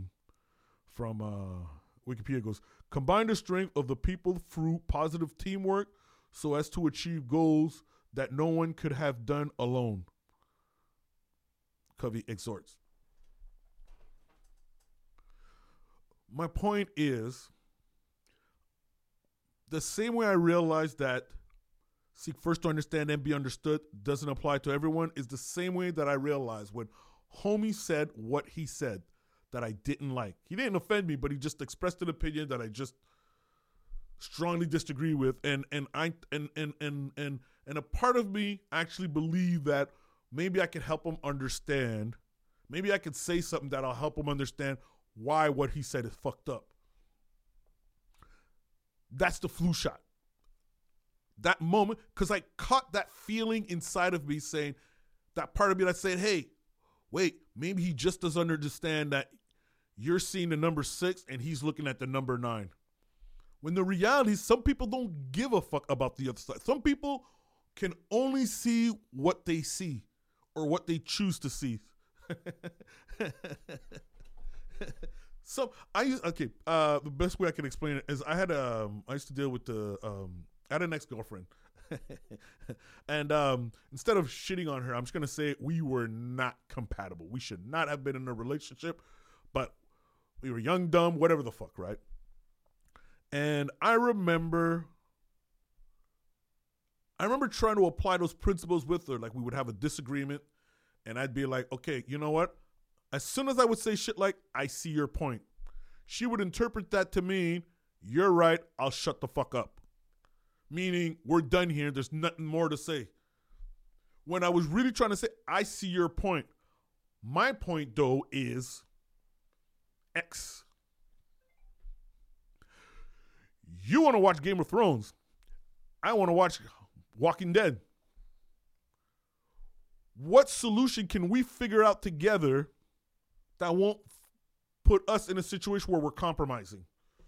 Wikipedia. It goes, combine the strength of the people through positive teamwork so as to achieve goals that no one could have done alone. Covey exhorts. My point is, the same way I realized that seek first to understand and be understood doesn't apply to everyone is the same way that I realized when homie said what he said that I didn't like. He didn't offend me, but he just expressed an opinion that I just strongly disagree with, and a part of me actually believed that maybe I could help him understand. Maybe I could say something that'll help him understand why what he said is fucked up. That's the flu shot. That moment, because I caught that feeling inside of me saying, that part of me that said, hey, wait, maybe he just doesn't understand that you're seeing the number 6 and he's looking at the number 9. When the reality is some people don't give a fuck about the other side. Some people can only see what they see or what they choose to see. So the best way I can explain it is I used to deal with I had an ex-girlfriend. And instead of shitting on her, I'm just going to say we were not compatible. We should not have been in a relationship, but we were young, dumb, whatever the fuck, right? And I remember trying to apply those principles with her. Like, we would have a disagreement, and I'd be like, okay, you know what? As soon as I would say shit like, I see your point, she would interpret that to mean, you're right, I'll shut the fuck up. Meaning, we're done here, there's nothing more to say. When I was really trying to say, I see your point. My point, though, is X. You want to watch Game of Thrones. I want to watch Walking Dead. What solution can we figure out together that won't put us in a situation where we're compromising?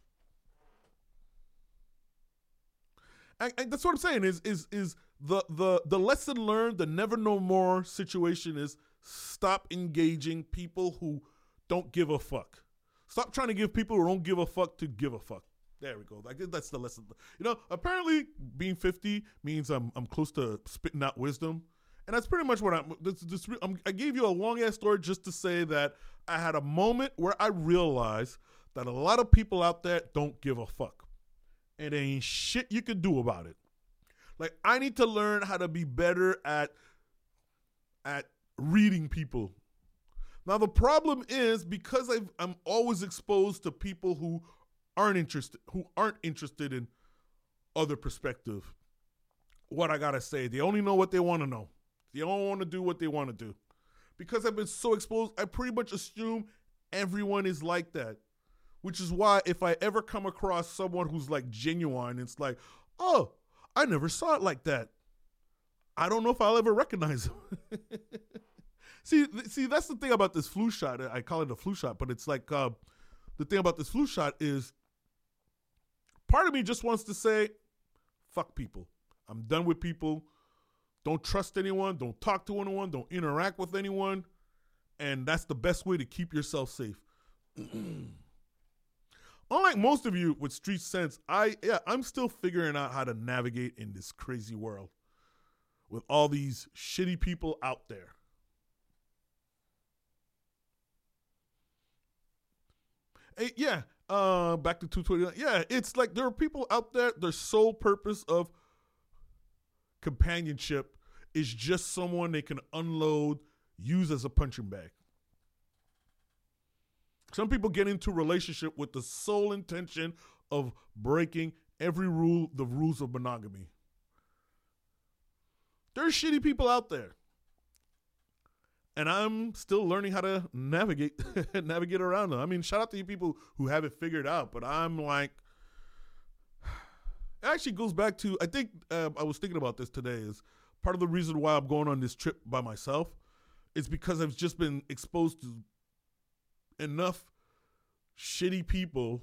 And that's what I'm saying is the lesson learned, the never no more situation is stop engaging people who don't give a fuck. Stop trying to give people who don't give a fuck to give a fuck. There we go. I guess that's the lesson. You know, apparently being 50 means I'm close to spitting out wisdom. And that's pretty much what I gave you a long ass story just to say that I had a moment where I realized that a lot of people out there don't give a fuck. And there ain't shit you can do about it. Like, I need to learn how to be better at reading people. Now, the problem is because I'm always exposed to people who aren't interested in other perspective. What I gotta say, they only know what they want to know. They don't want to do what they want to do. Because I've been so exposed, I pretty much assume everyone is like that. Which is why if I ever come across someone who's like genuine, it's like, oh, I never saw it like that. I don't know if I'll ever recognize him. See, that's the thing about this flu shot. I call it a flu shot, but it's like the thing about this flu shot is part of me just wants to say, fuck people. I'm done with people. Don't trust anyone. Don't talk to anyone. Don't interact with anyone. And that's the best way to keep yourself safe. Unlike most of you with street sense, I'm still figuring out how to navigate in this crazy world with all these shitty people out there. Hey, back to 229. Yeah, it's like there are people out there, their sole purpose of companionship is just someone they can unload, use as a punching bag. Some people get into a relationship with the sole intention of breaking the rules of monogamy. There's shitty people out there. And I'm still learning how to navigate around them. I mean, shout out to you people who have it figured out, but I'm like, it actually goes back to, I think I was thinking about this today, is part of the reason why I'm going on this trip by myself is because I've just been exposed to enough shitty people.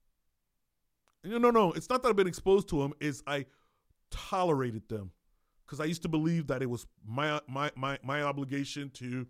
No, it's not that I've been exposed to them, it's I tolerated them. Because I used to believe that it was my obligation to,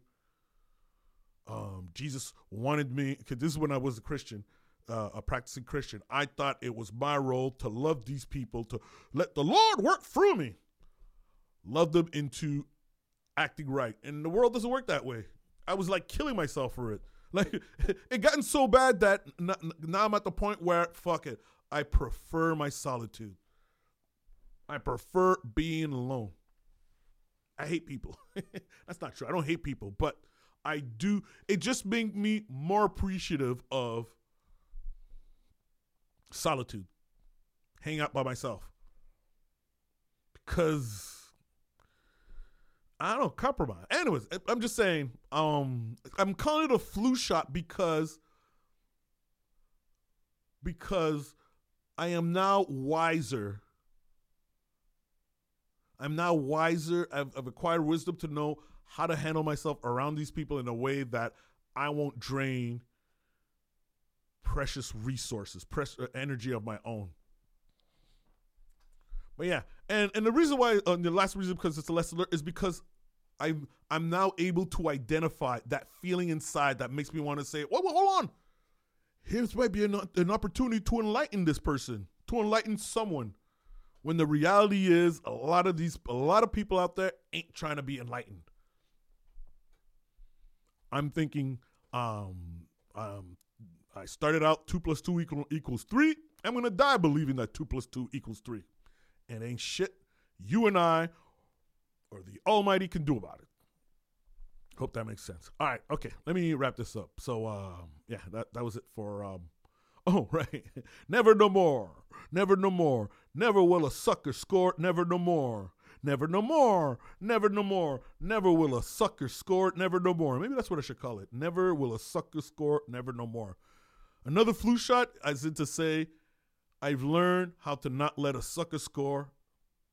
Jesus wanted me, because this is when I was a Christian, a practicing Christian. I thought it was my role to love these people, to let the Lord work through me. Love them into acting right. And the world doesn't work that way. I was like killing myself for it. Like, it gotten so bad that now I'm at the point where, fuck it, I prefer my solitude. I prefer being alone. I hate people. That's not true. I don't hate people, but I do. It just made me more appreciative of solitude. Hang out by myself. Because, I don't know, compromise. Anyways, I'm just saying, I'm calling it a flu shot because I am now wiser. I've acquired wisdom to know how to handle myself around these people in a way that I won't drain precious resources, energy of my own. But yeah, and the reason why, the last reason, because it's a lesson learned, is because I'm now able to identify that feeling inside that makes me want to say, well, hold on. Here might be an opportunity to enlighten this person, to enlighten someone. When the reality is a lot of people out there ain't trying to be enlightened. I'm thinking, I started out 2 + 2 equals 3. I'm going to die believing that 2 + 2 equals 3. And ain't shit you and I or the Almighty can do about it. Hope that makes sense. All right. Okay. Let me wrap this up. So, that was it for, oh, right. Never no more. Never no more. Never will a sucker score. Never no more. Never no more. Never no more. Never will a sucker score. Never no more. Maybe that's what I should call it. Never will a sucker score. Never no more. Another flu shot, as in to say, I've learned how to not let a sucker score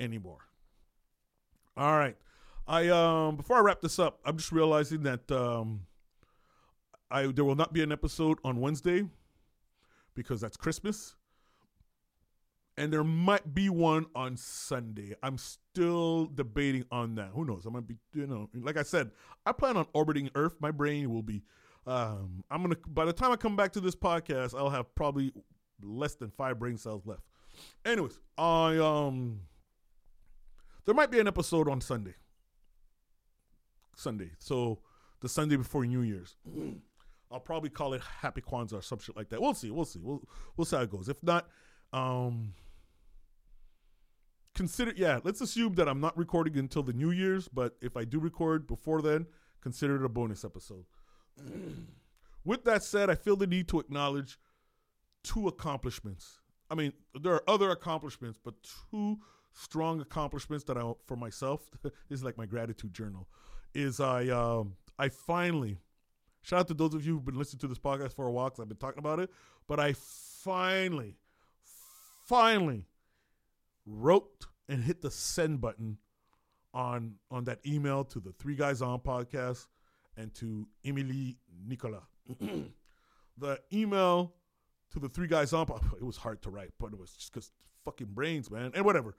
anymore. All right. Before I wrap this up, I'm just realizing that there will not be an episode on Wednesday because that's Christmas. And there might be one on Sunday. I'm still debating on that. Who knows? I might be, like I said, I plan on orbiting Earth. My brain will be, by the time I come back to this podcast, I'll have probably less than 5 brain cells left. Anyways, there might be an episode on Sunday. So the Sunday before New Year's. I'll probably call it Happy Kwanzaa or some shit like that. We'll see. We'll see how it goes. If not, let's assume that I'm not recording until the New Year's, but if I do record before then, consider it a bonus episode. With that said, I feel the need to acknowledge 2 accomplishments. I mean, there are other accomplishments, but 2 strong accomplishments that for myself, this is like my gratitude journal, is I finally, shout out to those of you who've been listening to this podcast for a while because I've been talking about it, but I finally wrote and hit the send button on that email to the 3 Guys On podcast and to Emily Nicolas. The email to the 3 Guys On, it was hard to write, but it was just because fucking brains, man, and whatever.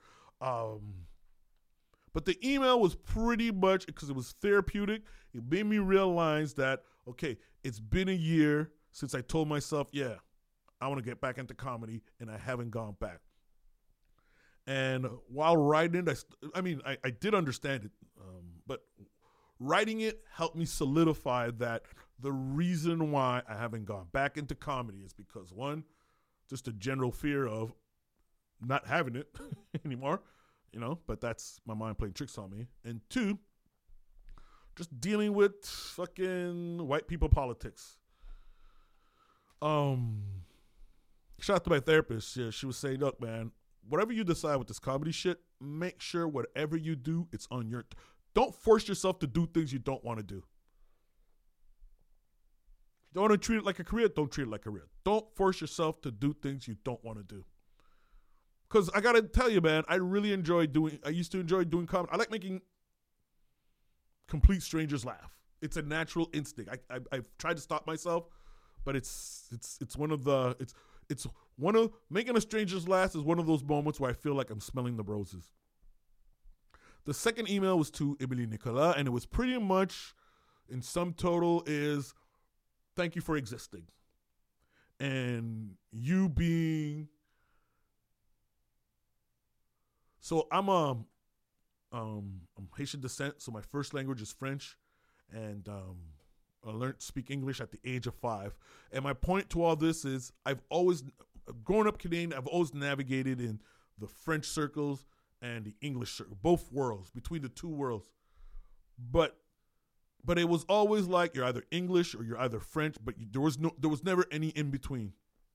But the email was pretty much, because it was therapeutic, it made me realize that, okay, it's been a year since I told myself, yeah, I want to get back into comedy, and I haven't gone back. And while writing it, I did understand it, but writing it helped me solidify that the reason why I haven't gone back into comedy is because, 1, just a general fear of not having it anymore, but that's my mind playing tricks on me. And 2, just dealing with fucking white people politics. Shout out to my therapist. Yeah, she was saying, look, man, whatever you decide with this comedy shit, make sure whatever you do, it's on your... Don't force yourself to do things you don't want to do. If you don't want to treat it like a career, don't treat it like a career. Don't force yourself to do things you don't want to do. Because I got to tell you, man, I used to enjoy doing comedy. I like making complete strangers laugh. It's a natural instinct. I've tried to stop myself, but it's one of making a stranger's laugh is one of those moments where I feel like I'm smelling the roses. The second email was to Emily Nicolas, and it was pretty much, in sum total, is thank you for existing. And you being... So I'm Haitian descent, so my first language is French, and I learned to speak English at the age of 5. And my point to all this is growing up Canadian, I've always navigated in the French circles and the English circle, both worlds, between the 2 worlds. But it was always like you're either English or you're either French, but there was never any in between.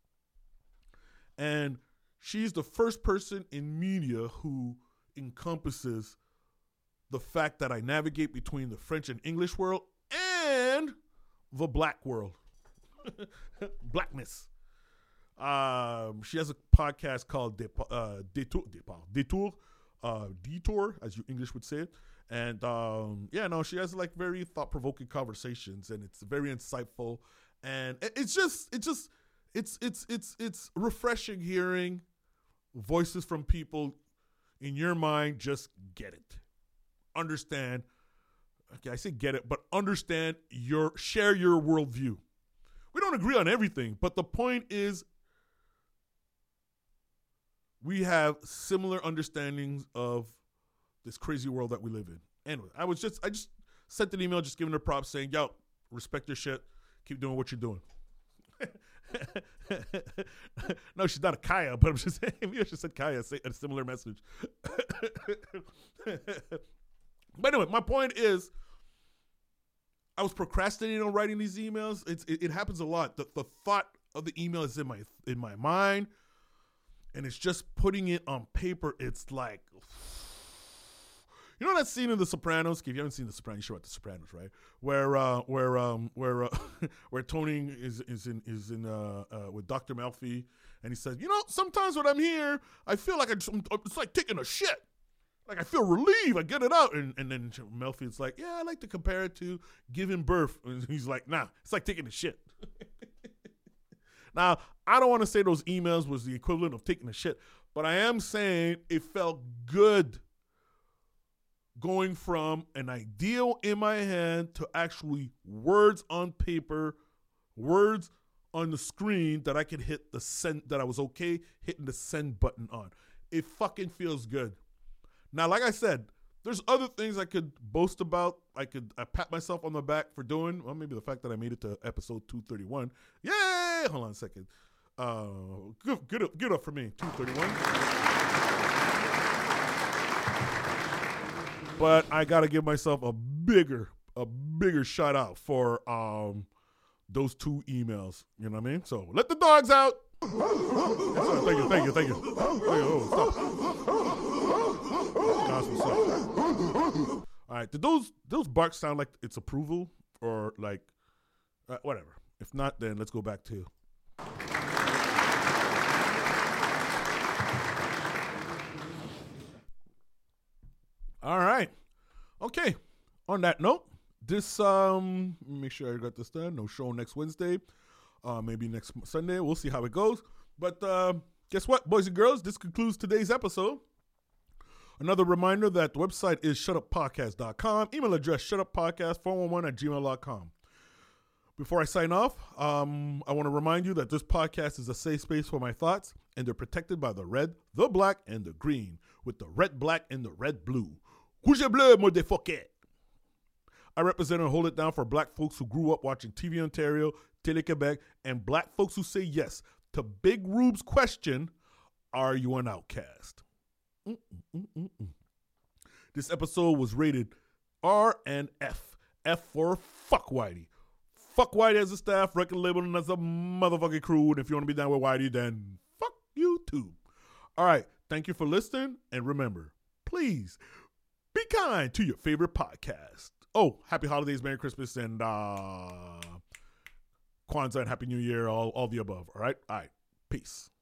And she's the first person in media who encompasses the fact that I navigate between the French and English world and the black world. Blackness. She has a podcast called Detour, as you English would say it. And she has like very thought-provoking conversations, and it's very insightful. And it's refreshing hearing voices from people in your mind. Just get it, understand. Okay, I say get it, but understand share your worldview. We don't agree on everything, but the point is we have similar understandings of this crazy world that we live in. Anyway, I just sent an email just giving her props saying, yo, respect your shit. Keep doing what you're doing. No, she's not a Kaya, but I'm just saying, maybe I should send Kaya a similar message. But anyway, my point is, I was procrastinating on writing these emails. It happens a lot. The thought of the email is in my mind, and it's just putting it on paper. It's like, you know that scene in The Sopranos? If you haven't seen The Sopranos, you should watch The Sopranos, right? Where Tony is in with Dr. Melfi, and he says, sometimes when I'm here, I feel like it's like taking a shit. Like, I feel relieved. I get it out. And then Melfi's like, yeah, I like to compare it to giving birth. And he's like, nah, it's like taking a shit. Now, I don't want to say those emails was the equivalent of taking a shit, but I am saying it felt good going from an ideal in my hand to actually words on paper, words on the screen that I could hit the send, that I was okay hitting the send button on. It fucking feels good. Now, like I said, there's other things I could boast about. I pat myself on the back for doing. Well, maybe the fact that I made it to episode 231. Yay! Hold on a second. Good up for me. 231. But I gotta give myself a bigger shout out for those 2 emails. You know what I mean? So let the dogs out. Thank you. Oh, stop. That's what's up. All right, did those barks sound like it's approval or like whatever? If not, then let's go back to. All right. Okay. On that note, this make sure I got this done. No show next Wednesday. Maybe next Sunday. We'll see how it goes. But guess what, boys and girls? This concludes today's episode. Another reminder that the website is shutuppodcast.com. Email address shutuppodcast411@gmail.com. Before I sign off, I want to remind you that this podcast is a safe space for my thoughts, and they're protected by the red, the black, and the green, with the red, black, and the red, blue. Rouge et bleu, motherfucker. I represent and hold it down for black folks who grew up watching TV Ontario, Télé-Québec, and black folks who say yes to Big Rube's question, are you an outcast? This episode was rated R and F. F for fuck Whitey. Fuck Whitey as a staff, record label, and as a motherfucking crew. And if you want to be down with Whitey, then fuck you too. All right. Thank you for listening. And remember, please be kind to your favorite podcast. Oh, happy holidays, Merry Christmas, and Kwanzaa and Happy New Year, all the above. All right? All right. Peace.